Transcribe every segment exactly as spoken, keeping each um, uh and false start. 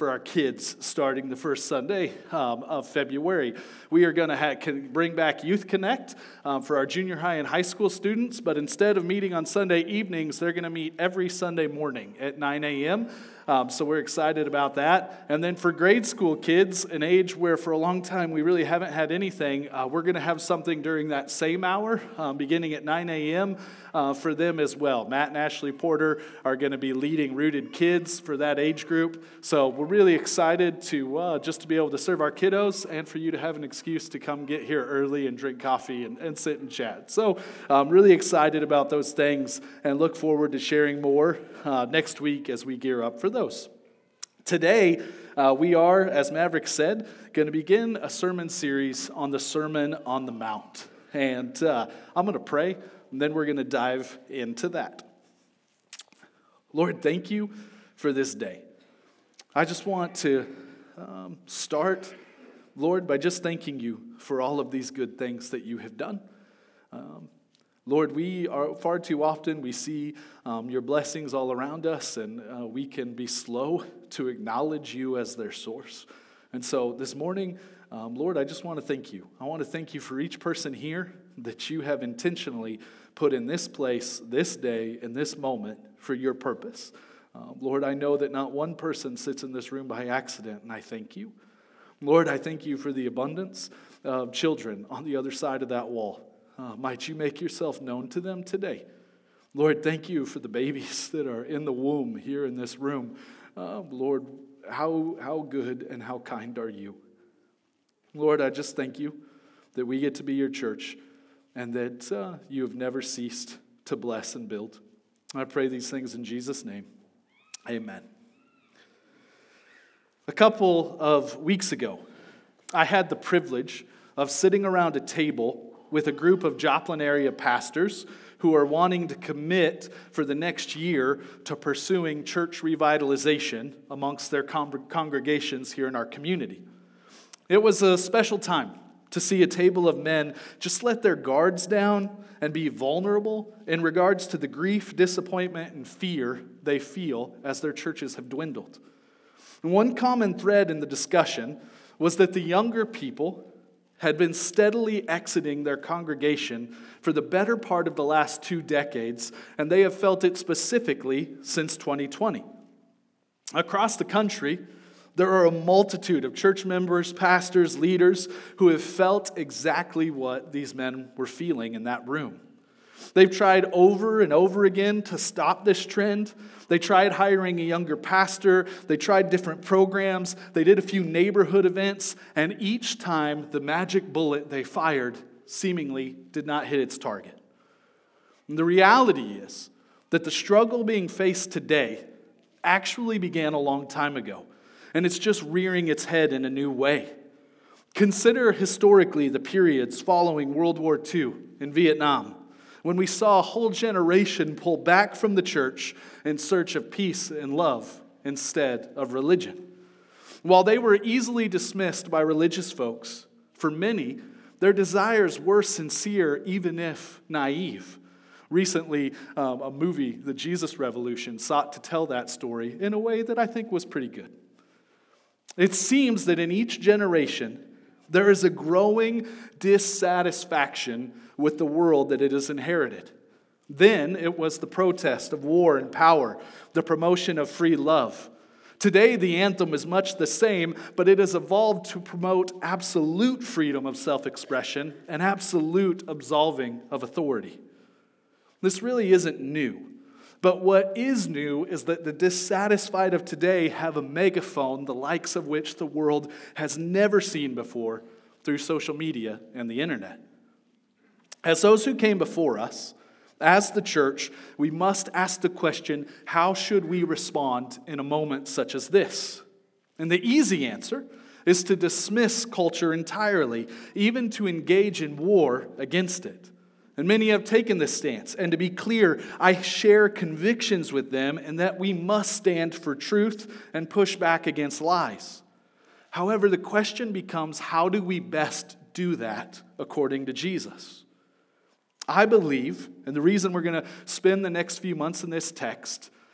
for our kids starting the first Sunday um, of February. We are going to ha- bring back Youth Connect um, for our junior high and high school students, but instead of meeting on Sunday evenings, they're going to meet every Sunday morning at nine a.m., Um, so we're excited about that. And then for grade school kids, an age where for a long time we really haven't had anything, uh, we're going to have something during that same hour, um, beginning at nine a.m. Uh, for them as well. Matt and Ashley Porter are going to be leading Rooted Kids for that age group. So we're really excited to uh, just to be able to serve our kiddos and for you to have an excuse to come get here early and drink coffee and, and sit and chat. So I'm really excited about those things and look forward to sharing more uh, next week as we gear up for those. Today, uh, we are, as Maverick said, going to begin a sermon series on the Sermon on the Mount. And uh, I'm going to pray, and then we're going to dive into that. Lord, thank you for this day. I just want to um, start, Lord, by just thanking you for all of these good things that you have done. Um, Lord, we are far too often, we see um, your blessings all around us, and uh, we can be slow to acknowledge you as their source. And so this morning, um, Lord, I just want to thank you. I want to thank you for each person here that you have intentionally put in this place, this day, in this moment for your purpose. Uh, Lord, I know that not one person sits in this room by accident, and I thank you. Lord, I thank you for the abundance of children on the other side of that wall. Uh, might you make yourself known to them today. Lord, thank you for the babies that are in the womb here in this room. Uh, Lord, how, how good and how kind are you? Lord, I just thank you that we get to be your church and that uh, you have never ceased to bless and build. I pray these things in Jesus' name. Amen. A couple of weeks ago, I had the privilege of sitting around a table with a group of Joplin area pastors who are wanting to commit for the next year to pursuing church revitalization amongst their con- congregations here in our community. It was a special time to see a table of men just let their guards down and be vulnerable in regards to the grief, disappointment, and fear they feel as their churches have dwindled. And one common thread in the discussion was that the younger people had been steadily exiting their congregation for the better part of the last two decades, and they have felt it specifically since twenty twenty. Across the country, there are a multitude of church members, pastors, leaders who have felt exactly what these men were feeling in that room. They've tried over and over again to stop this trend. They tried hiring a younger pastor. They tried different programs. They did a few neighborhood events. And each time, the magic bullet they fired seemingly did not hit its target. And the reality is that the struggle being faced today actually began a long time ago. And it's just rearing its head in a new way. Consider historically the periods following World War Two in Vietnam, when we saw a whole generation pull back from the church in search of peace and love instead of religion. While they were easily dismissed by religious folks, for many, their desires were sincere, even if naive. Recently, um, a movie, The Jesus Revolution, sought to tell that story in a way that I think was pretty good. It seems that in each generation, there is a growing dissatisfaction with the world that it has inherited. Then it was the protest of war and power, the promotion of free love. Today the anthem is much the same, but it has evolved to promote absolute freedom of self-expression and absolute absolving of authority. This really isn't new. But what is new is that the dissatisfied of today have a megaphone, the likes of which the world has never seen before through social media and the internet. As those who came before us, as the church, we must ask the question, how should we respond in a moment such as this? And the easy answer is to dismiss culture entirely, even to engage in war against it. And many have taken this stance. And to be clear, I share convictions with them and that we must stand for truth and push back against lies. However, the question becomes, how do we best do that according to Jesus? I believe, and the reason we're going to spend the next few months in this text,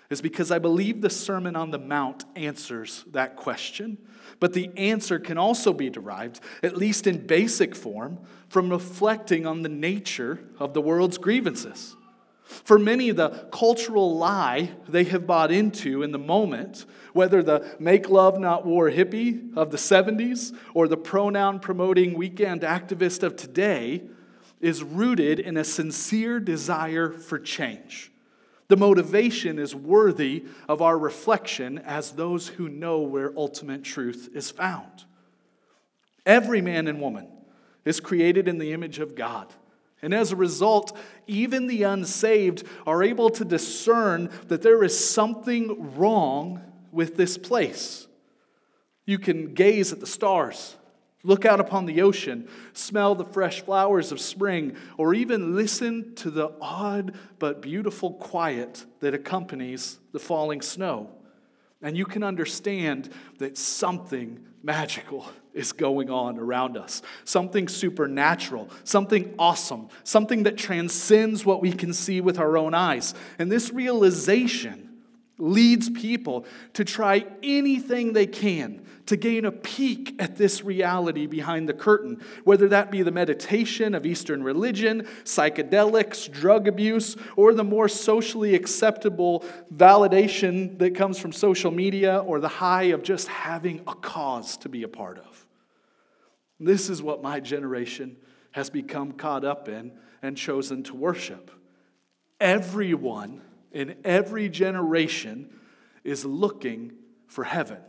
is because I believe the Sermon on the Mount answers that question. But the answer can also be derived, at least in basic form, from reflecting on the nature of the world's grievances. For many, the cultural lie they have bought into in the moment, whether the make love not war hippie of the seventies or the pronoun promoting weekend activist of today, is rooted in a sincere desire for change. The motivation is worthy of our reflection as those who know where ultimate truth is found. Every man and woman is created in the image of God. And as a result, even the unsaved are able to discern that there is something wrong with this place. You can gaze at the stars, look out upon the ocean, smell the fresh flowers of spring, or even listen to the odd but beautiful quiet that accompanies the falling snow. And you can understand that something magical is going on around us. Something supernatural, something awesome, something that transcends what we can see with our own eyes. And this realization leads people to try anything they can to gain a peek at this reality behind the curtain, whether that be the meditation of Eastern religion, psychedelics, drug abuse, or the more socially acceptable validation that comes from social media, or the high of just having a cause to be a part of. This is what my generation has become caught up in and chosen to worship. Everyone in every generation is looking for heaven.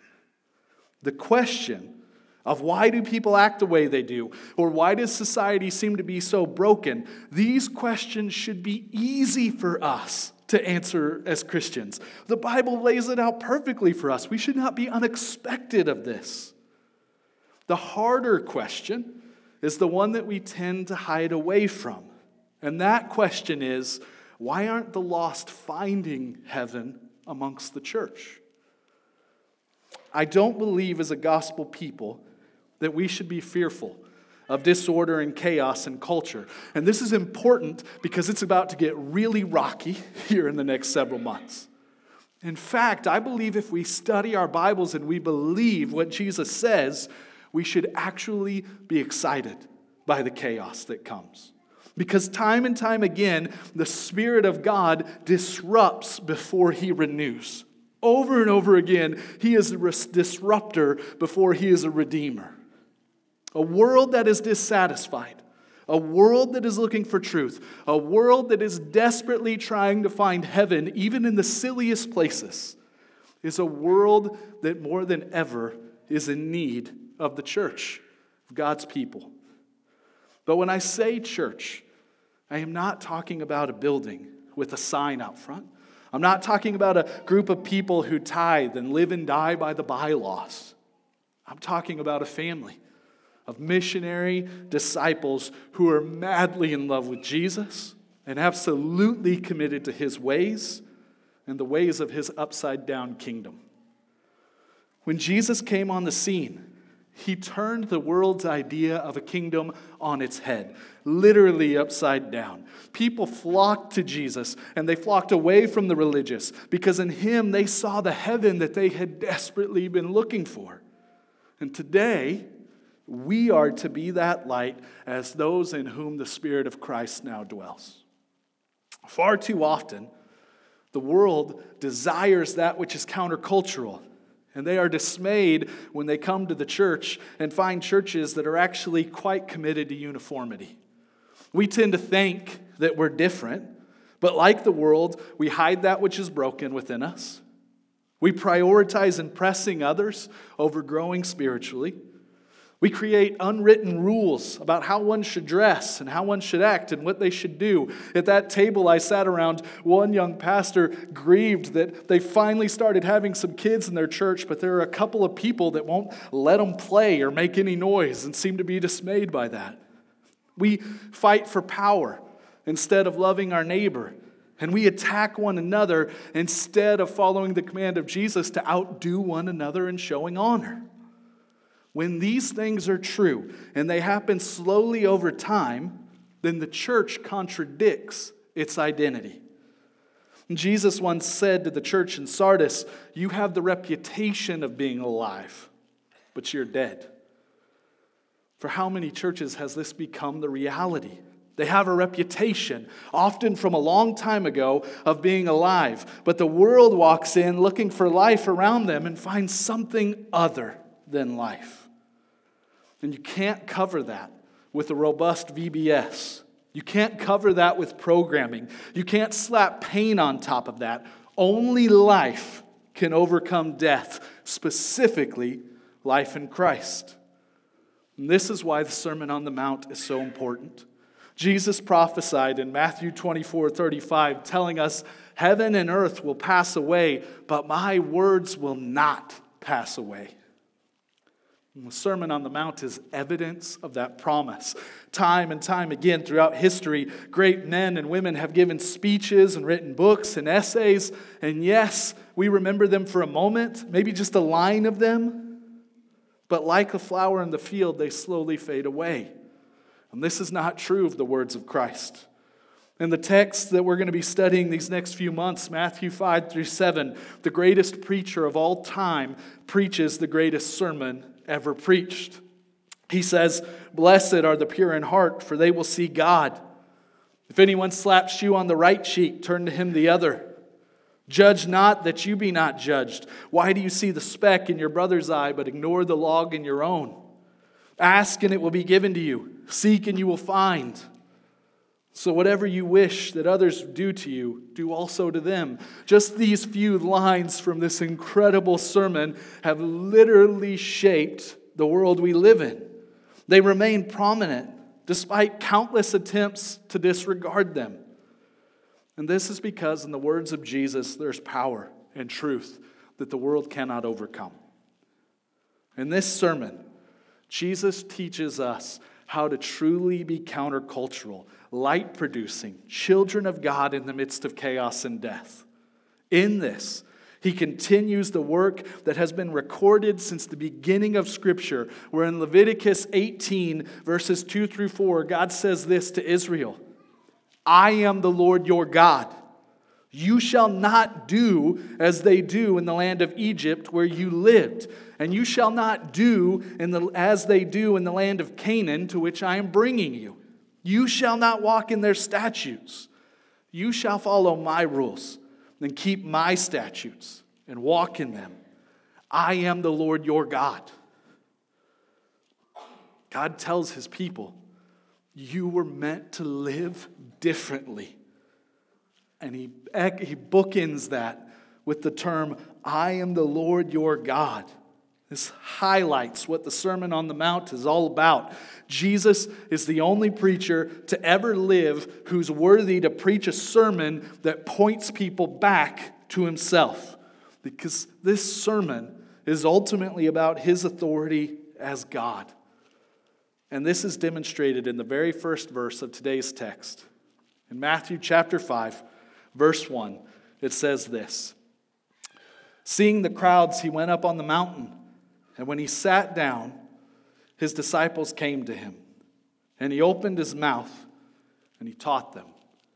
The question of why do people act the way they do, or why does society seem to be so broken, these questions should be easy for us to answer as Christians. The Bible lays it out perfectly for us. We should not be unexpected of this. The harder question is the one that we tend to hide away from. And that question is, why aren't the lost finding heaven amongst the church? I don't believe as a gospel people that we should be fearful of disorder and chaos and culture. And this is important because it's about to get really rocky here in the next several months. In fact, I believe if we study our Bibles and we believe what Jesus says, we should actually be excited by the chaos that comes. Because time and time again, the Spirit of God disrupts before He renews. Over and over again, He is a disruptor before He is a redeemer. A world that is dissatisfied, a world that is looking for truth, a world that is desperately trying to find heaven, even in the silliest places, is a world that more than ever is in need of the church, of God's people. But when I say church, I am not talking about a building with a sign out front. I'm not talking about a group of people who tithe and live and die by the bylaws. I'm talking about a family of missionary disciples who are madly in love with Jesus and absolutely committed to His ways and the ways of His upside-down kingdom. When Jesus came on the scene, He turned the world's idea of a kingdom on its head, literally upside down. People flocked to Jesus, and they flocked away from the religious, because in Him they saw the heaven that they had desperately been looking for. And today, we are to be that light as those in whom the Spirit of Christ now dwells. Far too often, the world desires that which is countercultural. And they are dismayed when they come to the church and find churches that are actually quite committed to uniformity. We tend to think that we're different, but like the world, we hide that which is broken within us. We prioritize impressing others over growing spiritually. We create unwritten rules about how one should dress and how one should act and what they should do. At that table I sat around, one young pastor grieved that they finally started having some kids in their church, but there are a couple of people that won't let them play or make any noise and seem to be dismayed by that. We fight for power instead of loving our neighbor, and we attack one another instead of following the command of Jesus to outdo one another in showing honor. When these things are true, and they happen slowly over time, then the church contradicts its identity. And Jesus once said to the church in Sardis, "You have the reputation of being alive, but you're dead." For how many churches has this become the reality? They have a reputation, often from a long time ago, of being alive. But the world walks in looking for life around them and finds something other than life. And you can't cover that with a robust V B S. You can't cover that with programming. You can't slap pain on top of that. Only life can overcome death, specifically life in Christ. And this is why the Sermon on the Mount is so important. Jesus prophesied in Matthew twenty-four thirty-five, telling us, "Heaven and earth will pass away, but my words will not pass away." And the Sermon on the Mount is evidence of that promise. Time and time again throughout history, great men and women have given speeches and written books and essays. And yes, we remember them for a moment, maybe just a line of them. But like a flower in the field, they slowly fade away. And this is not true of the words of Christ. In the text that we're going to be studying these next few months, Matthew five through seven, the greatest preacher of all time preaches the greatest sermon ever preached. He says, "Blessed are the pure in heart, for they will see God. If anyone slaps you on the right cheek, turn to him the other. Judge not that you be not judged. Why do you see the speck in your brother's eye, but ignore the log in your own? Ask and it will be given to you. Seek and you will find. So whatever you wish that others do to you, do also to them." Just these few lines from this incredible sermon have literally shaped the world we live in. They remain prominent despite countless attempts to disregard them. And this is because in the words of Jesus, there's power and truth that the world cannot overcome. In this sermon, Jesus teaches us how to truly be countercultural, light-producing, children of God in the midst of chaos and death. In this, he continues the work that has been recorded since the beginning of Scripture, where in Leviticus eighteen, verses two through four, God says this to Israel, "I am the Lord your God. You shall not do as they do in the land of Egypt where you lived, and you shall not do in the, as they do in the land of Canaan to which I am bringing you. You shall not walk in their statutes. You shall follow my rules and keep my statutes and walk in them. I am the Lord your God." God tells his people, you were meant to live differently. And he, he bookends that with the term, "I am the Lord your God." This highlights what the Sermon on the Mount is all about. Jesus is the only preacher to ever live who's worthy to preach a sermon that points people back to himself. Because this sermon is ultimately about his authority as God. And this is demonstrated in the very first verse of today's text. In Matthew chapter five, verse one, it says this, "Seeing the crowds, he went up on the mountain. And when he sat down, his disciples came to him. And he opened his mouth and he taught them."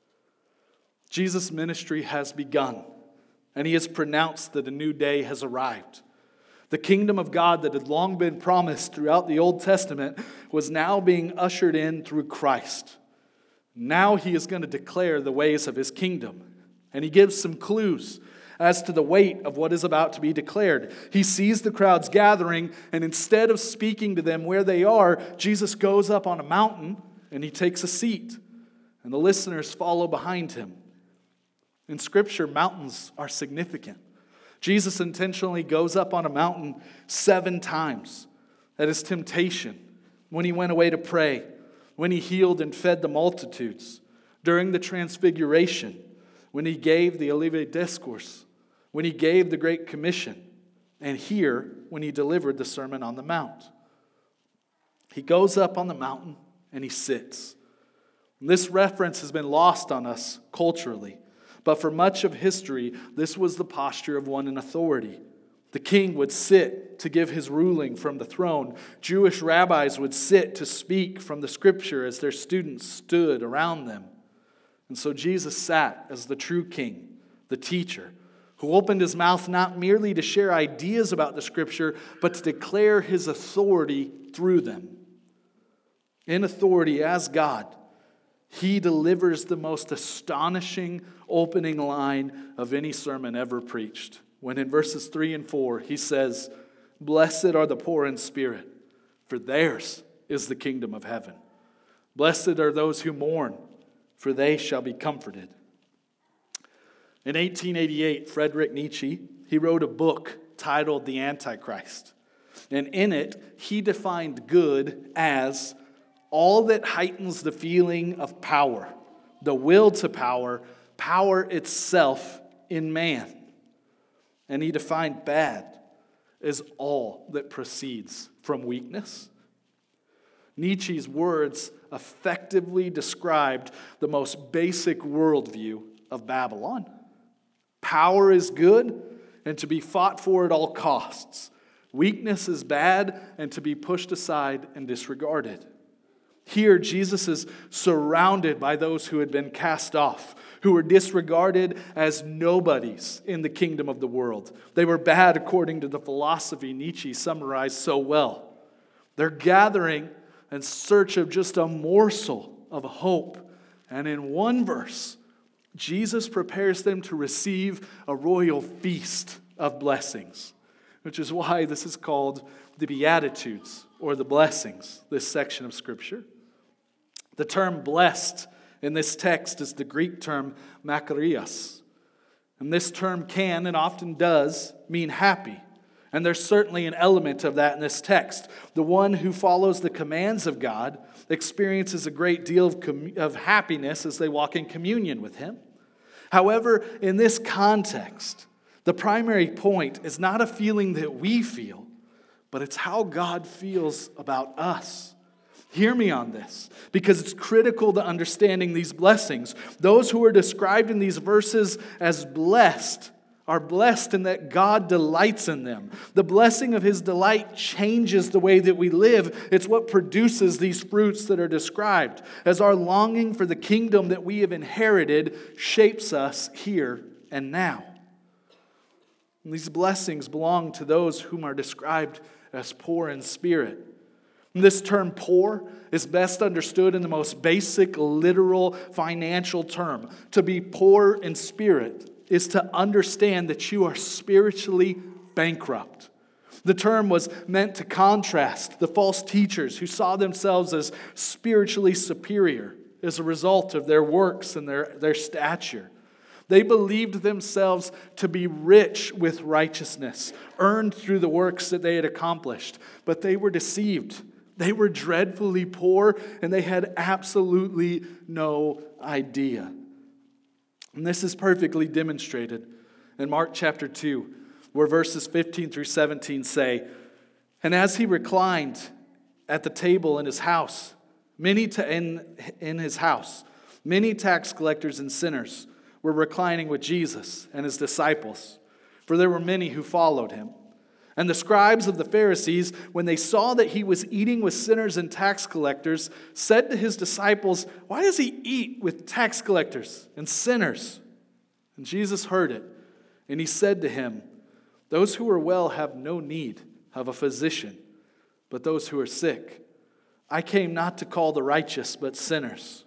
Jesus' ministry has begun. And he has pronounced that a new day has arrived. The kingdom of God that had long been promised throughout the Old Testament was now being ushered in through Christ. Now he is going to declare the ways of his kingdom. And he gives some clues as to the weight of what is about to be declared. He sees the crowds gathering, and instead of speaking to them where they are, Jesus goes up on a mountain and he takes a seat. And the listeners follow behind him. In Scripture, mountains are significant. Jesus intentionally goes up on a mountain seven times at his temptation, when he went away to pray, when he healed and fed the multitudes, during the transfiguration, when he gave the Olivet Discourse, when he gave the Great Commission, and here when he delivered the Sermon on the Mount. He goes up on the mountain and he sits. And this reference has been lost on us culturally. But for much of history, this was the posture of one in authority. The king would sit to give his ruling from the throne. Jewish rabbis would sit to speak from the Scripture as their students stood around them. And so Jesus sat as the true king, the teacher, who opened his mouth not merely to share ideas about the Scripture, but to declare his authority through them. In authority as God, he delivers the most astonishing opening line of any sermon ever preached, when in verses three and four he says, "Blessed are the poor in spirit, for theirs is the kingdom of heaven. Blessed are those who mourn, for they shall be comforted." In eighteen eighty-eight, Friedrich Nietzsche, he wrote a book titled The Antichrist. And in it, he defined good as all that heightens the feeling of power, the will to power, power itself in man. And he defined bad as all that proceeds from weakness. Nietzsche's words effectively described the most basic worldview of Babylon. Power is good and to be fought for at all costs. Weakness is bad and to be pushed aside and disregarded. Here, Jesus is surrounded by those who had been cast off, who were disregarded as nobodies in the kingdom of the world. They were bad according to the philosophy Nietzsche summarized so well. They're gathering in search of just a morsel of hope. And in one verse, Jesus prepares them to receive a royal feast of blessings, which is why this is called the Beatitudes, or the blessings, this section of Scripture. The term blessed in this text is the Greek term makarios. And this term can, and often does, mean happy. And there's certainly an element of that in this text. The one who follows the commands of God experiences a great deal of, com- of happiness as they walk in communion with Him. However, in this context, the primary point is not a feeling that we feel, but it's how God feels about us. Hear me on this, because it's critical to understanding these blessings. Those who are described in these verses as blessed are blessed in that God delights in them. The blessing of His delight changes the way that we live. It's what produces these fruits that are described, as our longing for the kingdom that we have inherited shapes us here and now. And these blessings belong to those whom are described as poor in spirit. And this term poor is best understood in the most basic, literal, financial term. To be poor in spirit is to understand that you are spiritually bankrupt. The term was meant to contrast the false teachers who saw themselves as spiritually superior as a result of their works and their, their stature. They believed themselves to be rich with righteousness, earned through the works that they had accomplished. But they were deceived. They were dreadfully poor, and they had absolutely no idea. And this is perfectly demonstrated in Mark chapter two, where verses fifteen through seventeen say, "And as he reclined at the table in his house, many ta- in, in his house, many tax collectors and sinners were reclining with Jesus and his disciples, for there were many who followed him. And the scribes of the Pharisees, when they saw that he was eating with sinners and tax collectors, said to his disciples, 'Why does he eat with tax collectors and sinners?' And Jesus heard it, and he said to him, 'Those who are well have no need of a physician, but those who are sick. I came not to call the righteous, but sinners.'"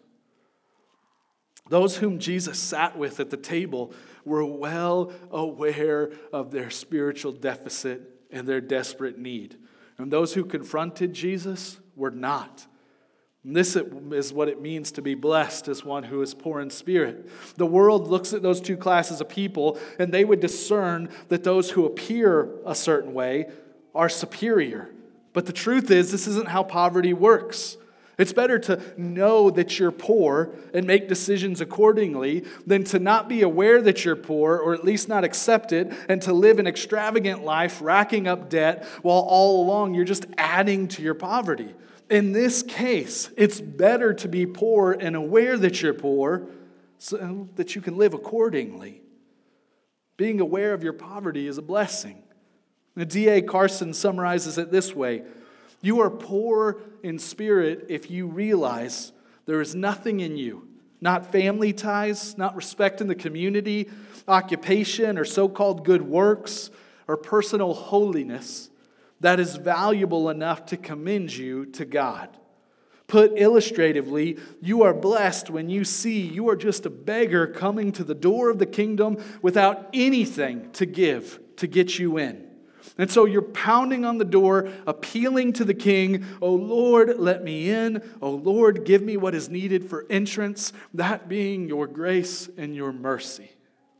Those whom Jesus sat with at the table were well aware of their spiritual deficit and their desperate need. And those who confronted Jesus were not. And this is what it means to be blessed as one who is poor in spirit. The world looks at those two classes of people, and they would discern that those who appear a certain way are superior. But the truth is, this isn't how poverty works. It's better to know that you're poor and make decisions accordingly than to not be aware that you're poor, or at least not accept it, and to live an extravagant life, racking up debt, while all along you're just adding to your poverty. In this case, it's better to be poor and aware that you're poor so that you can live accordingly. Being aware of your poverty is a blessing. D A Carson summarizes it this way: "You are poor in spirit if you realize there is nothing in you, not family ties, not respect in the community, occupation, or so-called good works, or personal holiness that is valuable enough to commend you to God. Put illustratively, you are blessed when you see you are just a beggar coming to the door of the kingdom without anything to give to get you in. And so you're pounding on the door, appealing to the king, "Oh Lord, let me in. Oh Lord, give me what is needed for entrance," that being your grace and your mercy.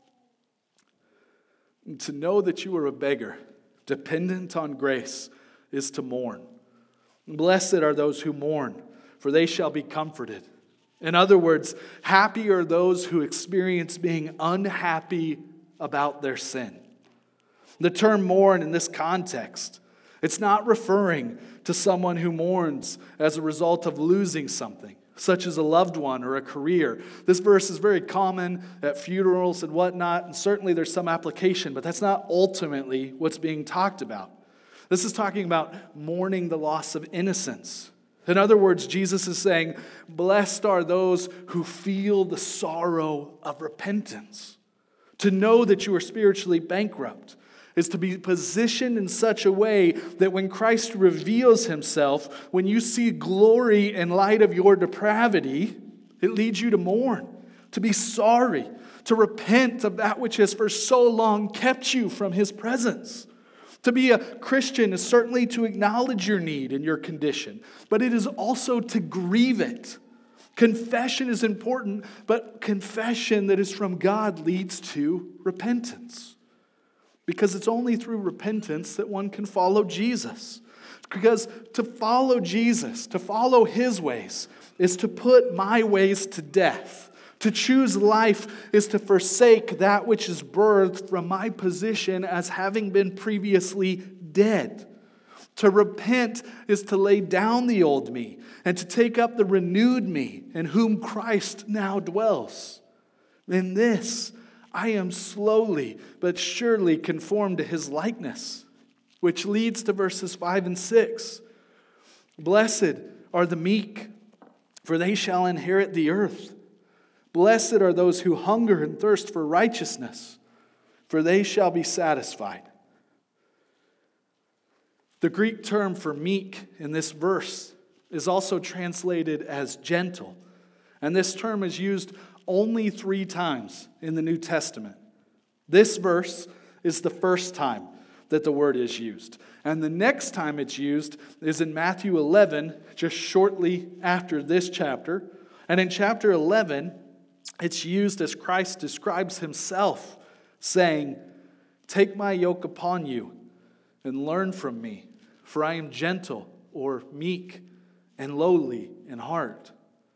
And to know that you are a beggar, dependent on grace, is to mourn. Blessed are those who mourn, for they shall be comforted. In other words, happy are those who experience being unhappy about their sin. The term mourn in this context, it's not referring to someone who mourns as a result of losing something, such as a loved one or a career. This verse is very common at funerals and whatnot, and certainly there's some application, but that's not ultimately what's being talked about. This is talking about mourning the loss of innocence. In other words, Jesus is saying, blessed are those who feel the sorrow of repentance. To know that you are spiritually bankrupt is to be positioned in such a way that when Christ reveals himself, when you see glory in light of your depravity, it leads you to mourn, to be sorry, to repent of that which has for so long kept you from his presence. To be a Christian is certainly to acknowledge your need and your condition, but it is also to grieve it. Confession is important, but confession that is from God leads to repentance. Because it's only through repentance that one can follow Jesus. Because to follow Jesus, to follow his ways, is to put my ways to death. To choose life is to forsake that which is birthed from my position as having been previously dead. To repent is to lay down the old me and to take up the renewed me in whom Christ now dwells. In this, I am slowly but surely conformed to his likeness, which leads to verses five and six. Blessed are the meek, for they shall inherit the earth. Blessed are those who hunger and thirst for righteousness, for they shall be satisfied. The Greek term for meek in this verse is also translated as gentle, and this term is used only three times in the New Testament. This verse is the first time that the word is used. And the next time it's used is in Matthew eleven, just shortly after this chapter. And in chapter eleven, it's used as Christ describes himself, saying, "Take my yoke upon you and learn from me, for I am gentle," or meek, "and lowly in heart."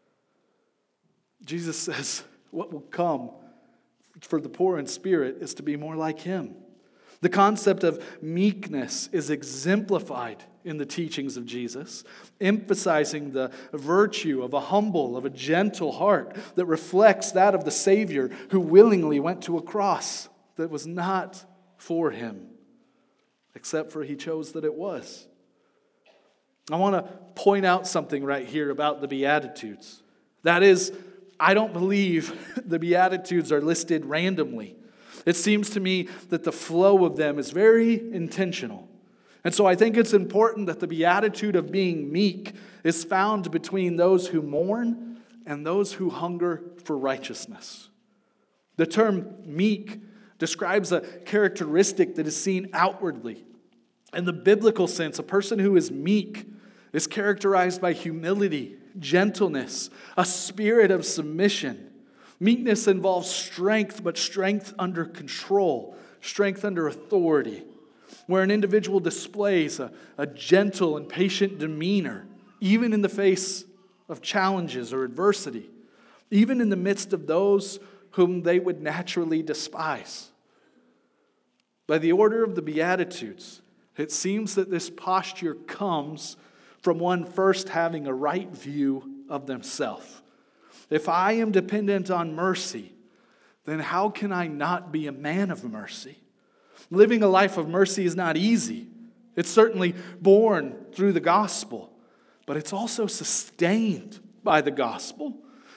Jesus says what will come for the poor in spirit is to be more like him. The concept of meekness is exemplified in the teachings of Jesus, emphasizing the virtue of a humble, of a gentle heart that reflects that of the Savior who willingly went to a cross that was not for him, except for he chose that it was. I want to point out something right here about the Beatitudes. That is, I don't believe the Beatitudes are listed randomly. It seems to me that the flow of them is very intentional. And so I think it's important that the beatitude of being meek is found between those who mourn and those who hunger for righteousness. The term meek describes a characteristic that is seen outwardly. In the biblical sense, a person who is meek is characterized by humility, gentleness, a spirit of submission. Meekness involves strength, but strength under control, strength under authority, where an individual displays a, a gentle and patient demeanor, even in the face of challenges or adversity, even in the midst of those whom they would naturally despise. By the order of the Beatitudes, it seems that this posture comes from one first having a right view of themselves. If I am dependent on mercy, then how can I not be a man of mercy? Living a life of mercy is not easy. It's certainly born through the gospel, but it's also sustained by the gospel.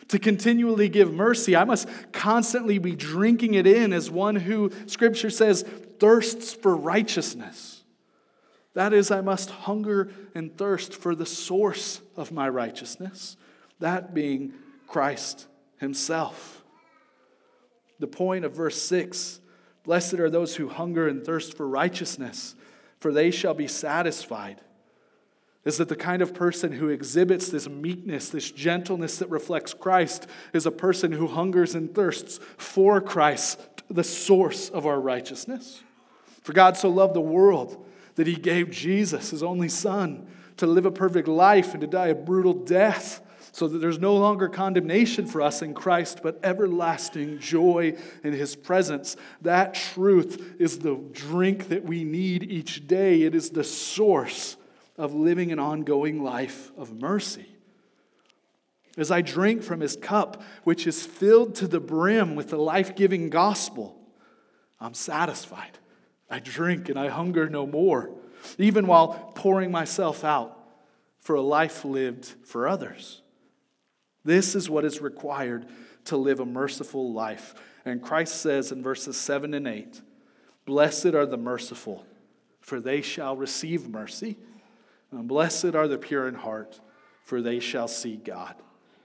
To continually give mercy, I must constantly be drinking it in as one who, Scripture says, thirsts for righteousness. That is, I must hunger and thirst for the source of my righteousness, that being Christ himself. The point of verse six, blessed are those who hunger and thirst for righteousness, for they shall be satisfied, is that the kind of person who exhibits this meekness, this gentleness that reflects Christ, is a person who hungers and thirsts for Christ, the source of our righteousness. For God so loved the world that he gave Jesus, his only Son, to live a perfect life and to die a brutal death, so that there's no longer condemnation for us in Christ, but everlasting joy in his presence. That truth is the drink that we need each day. It is the source of living an ongoing life of mercy. As I drink from his cup, which is filled to the brim with the life-giving gospel, I'm satisfied. I drink and I hunger no more, even while pouring myself out for a life lived for others. This is what is required to live a merciful life. And Christ says in verses seven and eight, blessed are the merciful, for they shall receive mercy. And blessed are the pure in heart, for they shall see God.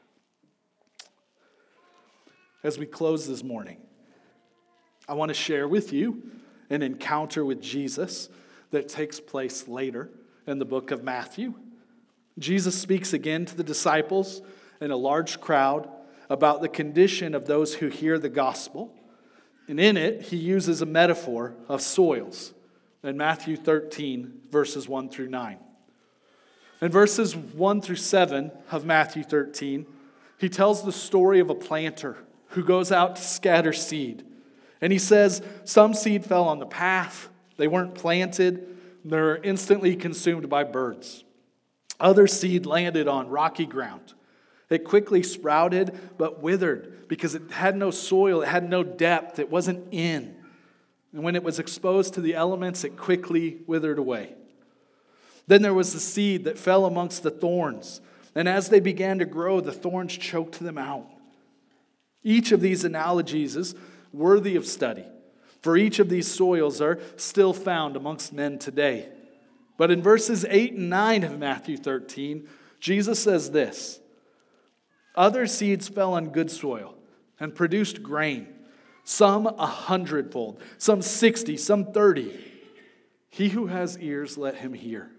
As we close this morning, I want to share with you an encounter with Jesus that takes place later in the book of Matthew. Jesus speaks again to the disciples and a large crowd about the condition of those who hear the gospel. And in it, he uses a metaphor of soils in Matthew thirteen, verses one through nine. In verses one through seven of Matthew thirteen, he tells the story of a planter who goes out to scatter seed. And he says, some seed fell on the path, they weren't planted, they're instantly consumed by birds. Other seed landed on rocky ground. It quickly sprouted, but withered because it had no soil, it had no depth, it wasn't in. And when it was exposed to the elements, it quickly withered away. Then there was the seed that fell amongst the thorns, and as they began to grow, the thorns choked them out. Each of these analogies is worthy of study, for each of these soils are still found amongst men today. But in verses eight and nine of Matthew thirteen, Jesus says this, other seeds fell on good soil and produced grain, some a hundredfold, some sixty, some thirty. He who has ears, let him hear.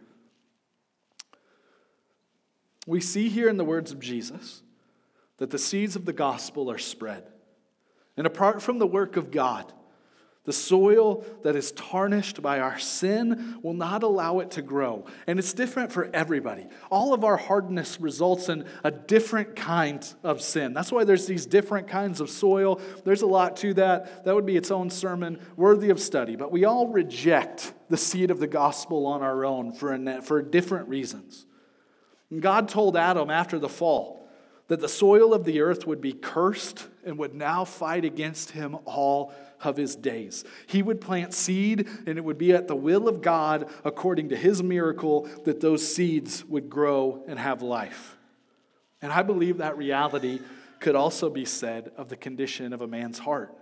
We see here in the words of Jesus that the seeds of the gospel are spread. And apart from the work of God, the soil that is tarnished by our sin will not allow it to grow. And it's different for everybody. All of our hardness results in a different kind of sin. That's why there's these different kinds of soil. There's a lot to that. That would be its own sermon, worthy of study. But we all reject the seed of the gospel on our own for, a, for different reasons. And God told Adam after the fall that the soil of the earth would be cursed and would now fight against him all of his days. He would plant seed, and it would be at the will of God, according to his miracle, that those seeds would grow and have life. And I believe that reality could also be said of the condition of a man's heart.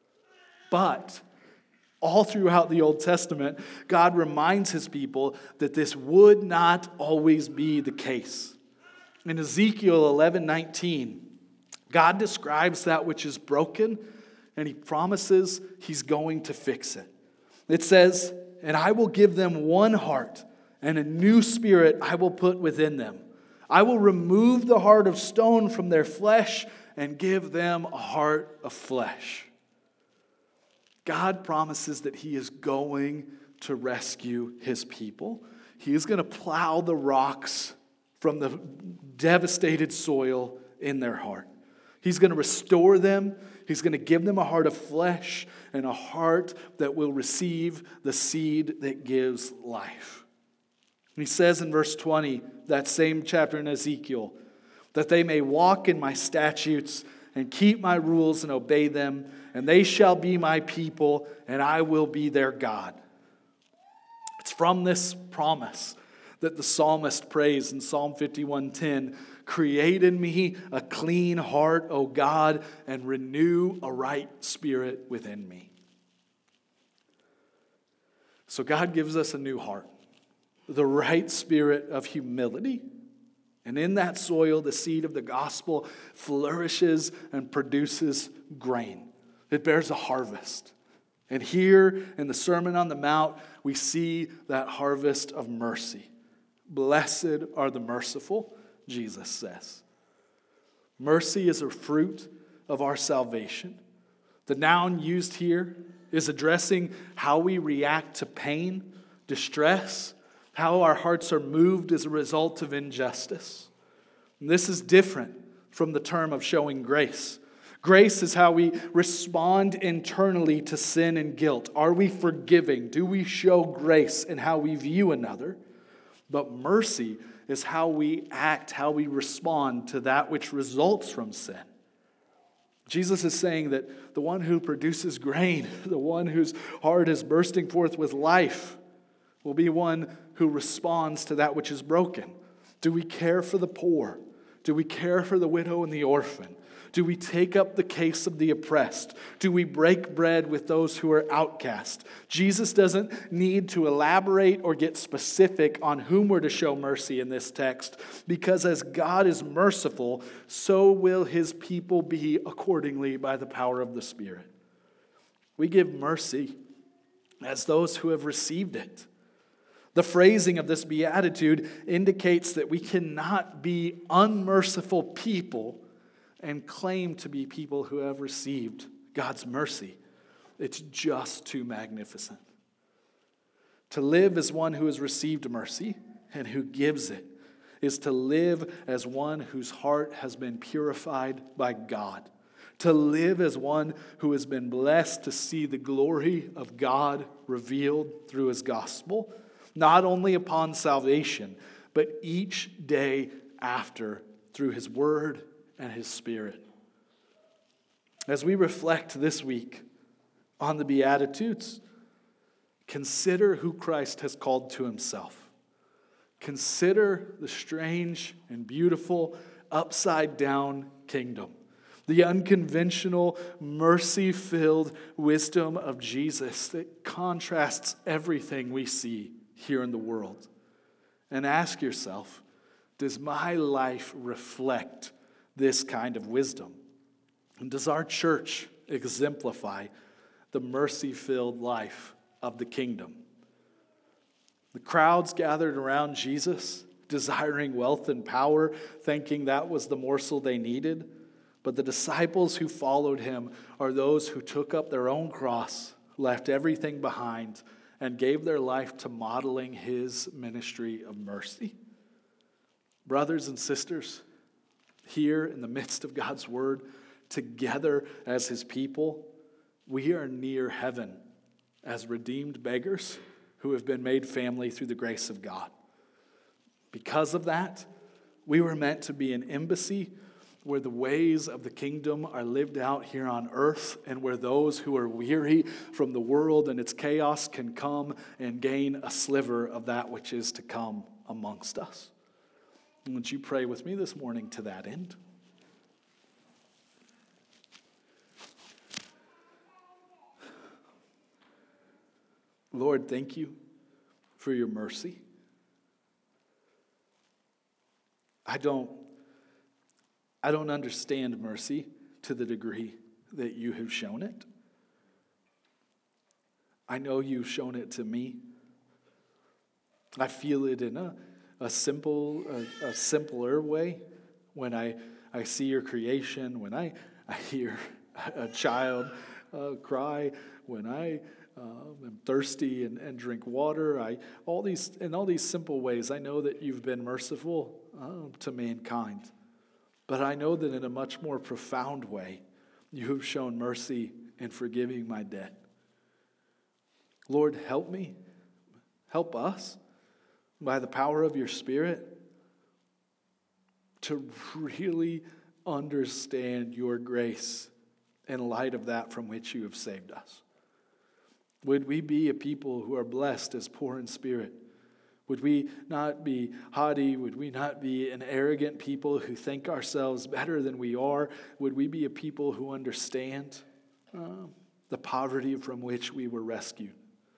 But all throughout the Old Testament, God reminds his people that this would not always be the case. In Ezekiel eleven nineteen, God describes that which is broken, and he promises he's going to fix it. It says, and I will give them one heart, and a new spirit I will put within them. I will remove the heart of stone from their flesh and give them a heart of flesh. God promises that he is going to rescue his people. He is going to plow the rocks from the devastated soil in their heart. He's going to restore them. He's going to give them a heart of flesh and a heart that will receive the seed that gives life. And he says in verse twenty, that same chapter in Ezekiel, that they may walk in my statutes and keep my rules and obey them, and they shall be my people, and I will be their God. It's from this promise that the psalmist prays in Psalm fifty-one ten, "Create in me a clean heart, O God, and renew a right spirit within me." So God gives us a new heart, the right spirit of humility. And in that soil, the seed of the gospel flourishes and produces grain. It bears a harvest. And here in the Sermon on the Mount, we see that harvest of mercy. Blessed are the merciful, Jesus says. Mercy is a fruit of our salvation. The noun used here is addressing how we react to pain, distress, how our hearts are moved as a result of injustice. And this is different from the term of showing grace. Grace is how we respond internally to sin and guilt. Are we forgiving? Do we show grace in how we view another? But mercy is how we act, how we respond to that which results from sin. Jesus is saying that the one who produces grain, the one whose heart is bursting forth with life, will be one who responds to that which is broken. Do we care for the poor? Do we care for the widow and the orphan? Do we take up the case of the oppressed? Do we break bread with those who are outcast? Jesus doesn't need to elaborate or get specific on whom we're to show mercy in this text, because as God is merciful, so will his people be accordingly by the power of the Spirit. We give mercy as those who have received it. The phrasing of this beatitude indicates that we cannot be unmerciful people and claim to be people who have received God's mercy. It's just too magnificent. To live as one who has received mercy and who gives it is to live as one whose heart has been purified by God. To live as one who has been blessed to see the glory of God revealed through his gospel, not only upon salvation, but each day after through his word and his Spirit. As we reflect this week on the Beatitudes, consider who Christ has called to himself. Consider the strange and beautiful upside-down kingdom, the unconventional, mercy-filled wisdom of Jesus that contrasts everything we see here in the world. And ask yourself, does my life reflect this kind of wisdom? And does our church exemplify the mercy-filled life of the kingdom? The crowds gathered around Jesus, desiring wealth and power, thinking that was the morsel they needed. But the disciples who followed him are those who took up their own cross, left everything behind, and gave their life to modeling his ministry of mercy. Brothers and sisters, here in the midst of God's word, together as his people, we are near heaven as redeemed beggars who have been made family through the grace of God. Because of that, we were meant to be an embassy where the ways of the kingdom are lived out here on earth, and where those who are weary from the world and its chaos can come and gain a sliver of that which is to come amongst us. Would you pray with me this morning to that end? Lord, thank you for your mercy. I don't, I don't understand mercy to the degree that you have shown it. I know you've shown it to me. I feel it in a A simple, a, a simpler way when I, I see your creation, when I, I hear a child uh, cry, when I uh, am thirsty and, and drink water. I all these in all these simple ways, I know that you've been merciful uh, to mankind. But I know that in a much more profound way, you have shown mercy in forgiving my debt. Lord, help me, help us, by the power of your Spirit, to really understand your grace in light of that from which you have saved us. Would we be a people who are blessed as poor in spirit? Would we not be haughty? Would we not be an arrogant people who think ourselves better than we are? Would we be a people who understand uh, the poverty from which we were rescued?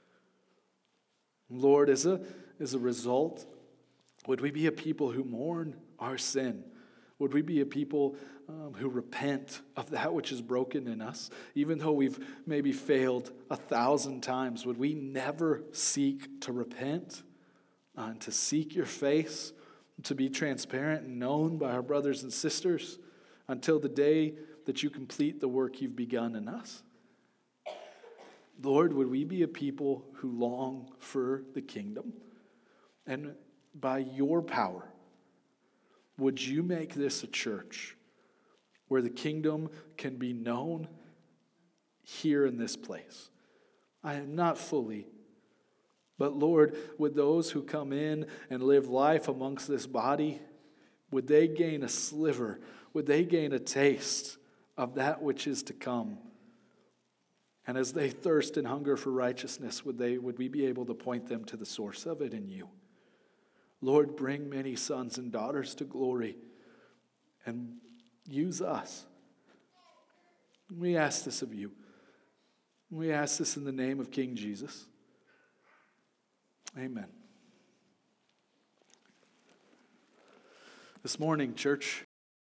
Lord, as a, as a result, would we be a people who mourn our sin? Would we be a people um, who repent of that which is broken in us? Even though we've maybe failed a thousand times, would we never seek to repent? Uh, and to seek your face, to be transparent and known by our brothers and sisters until the day that you complete the work you've begun in us. Lord, would we be a people who long for the kingdom? And by your power, would you make this a church where the kingdom can be known here in this place? I am not fully. But Lord, would those who come in and live life amongst this body, would they gain a sliver? Would they gain a taste of that which is to come? And as they thirst and hunger for righteousness, would they, would we be able to point them to the source of it in you? Lord, bring many sons and daughters to glory and use us. We ask this of you. We ask this in the name of King Jesus. Amen. This morning, church,